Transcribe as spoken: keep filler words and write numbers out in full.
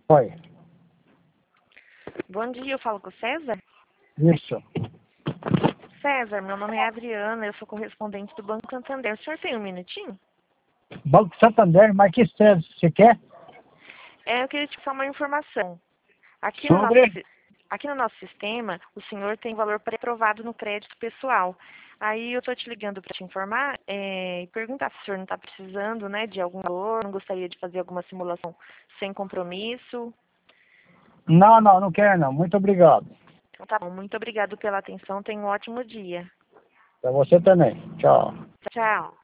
Oi, Bom dia, eu falo com o César? isso. César, meu nome é Adriana, eu sou correspondente do Banco Santander. O senhor tem um minutinho? Banco Santander, mas que César, você quer? É, eu queria te passar uma informação. Aqui no nosso, Sobre? si- aqui no nosso sistema, o senhor tem valor pré-aprovado no crédito pessoal. Aí eu estou te ligando para te informar é, e perguntar se o senhor não está precisando, né, de algum valor, não gostaria de fazer alguma simulação sem compromisso. Não, não, não quero não. Muito obrigado. Então tá bom, muito obrigado pela atenção, tenha um ótimo dia. Para você também. Tchau. Tchau.